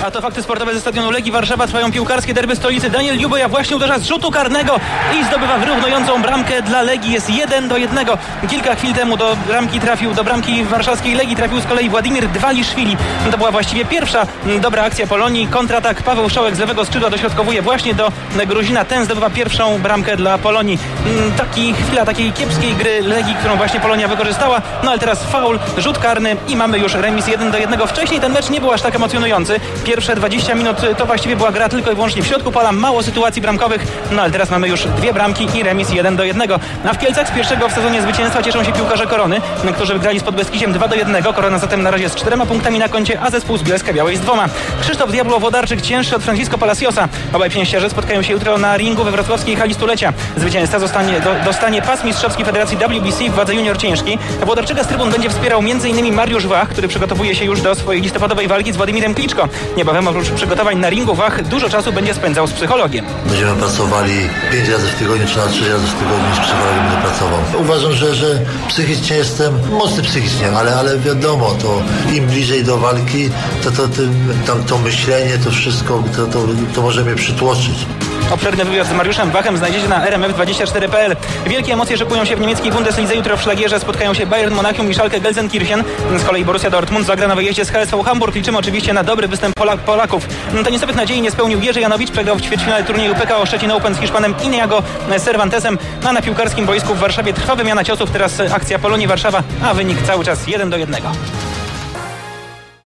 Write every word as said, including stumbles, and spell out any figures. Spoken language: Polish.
A to fakty sportowe ze stadionu Legii Warszawa. Trwają piłkarskie derby stolicy. Daniel Dziuboja właśnie uderza z rzutu karnego i zdobywa wyrównującą bramkę dla Legii. Jest jeden do jednego. Kilka chwil temu do bramki trafił, do bramki warszawskiej Legii trafił z kolei Władimir Dwaliszwili. To była właściwie pierwsza dobra akcja Polonii. Kontratak. Paweł Szołek z lewego skrzydła dośrodkowuje właśnie do Gruzina. Ten zdobywa pierwszą bramkę dla Polonii. Taki chwila takiej kiepskiej gry Legii, którą właśnie Polonia wykorzystała. No ale teraz faul, rzut karny i mamy już remis jeden do jednego. Wcześniej ten mecz nie był aż tak emocjonujący. Pierwsze dwadzieścia minut to właściwie była gra tylko i wyłącznie w środku pola. Mało sytuacji bramkowych. No ale teraz mamy już dwie bramki i remis jeden do jednego. A w Kielcach z pierwszego w sezonie zwycięstwa cieszą się piłkarze Korony, którzy wygrali z Podbeskiciem dwa do jednego. Korona zatem na razie z czterema punktami na koncie, a zespół z Bielska-Białej z dwoma. Krzysztof Diablo-Włodarczyk cięższy od Francisco Palaciosa. Obaj pięściarze spotkają się jutro na ringu we wrocławskiej hali stulecia. Zwycięzca zostanie, do, dostanie pas mistrzowski Federacji W B C w wadze junior ciężkiej. Włodarczyka z trybun będzie wspierał m.in. Mariusz Wach, który przygotowuje się już do swojej listopadowej walki z Władimirem Kliczko. Niebawem oprócz przygotowań na ringu Wach dużo czasu będzie spędzał z psychologiem. Będziemy pracowali pięć razy w tygodniu, czy na trzy razy w tygodniu z psychologiem będę pracował. Uważam, że, że psychicznie jestem mocny psychicznie, ale, ale wiadomo, to im bliżej do walki, to, to, to, tam, to myślenie, to wszystko, to, to, to może mnie przytłoczyć. Obszerny wywiad z Mariuszem Wachem znajdziecie na R M F dwadzieścia cztery kropka p l. Wielkie emocje szykują się w niemieckiej Bundeslidze. Jutro w Szlagierze spotkają się Bayern Monachium i Schalke Gelsenkirchen. Z kolei Borussia Dortmund zagra na wyjeździe z H S V Hamburg. Liczymy oczywiście na dobry występ Polak- Polaków. Tenisowych nadziei nie spełnił Jerzy Janowicz. Przegrał w ćwierćfinale turnieju P K O Szczecin Open z Hiszpanem Inigo Cervantesem. A na piłkarskim boisku w Warszawie trwa wymiana ciosów. Teraz akcja Polonii Warszawa, a wynik cały czas jeden do jednego.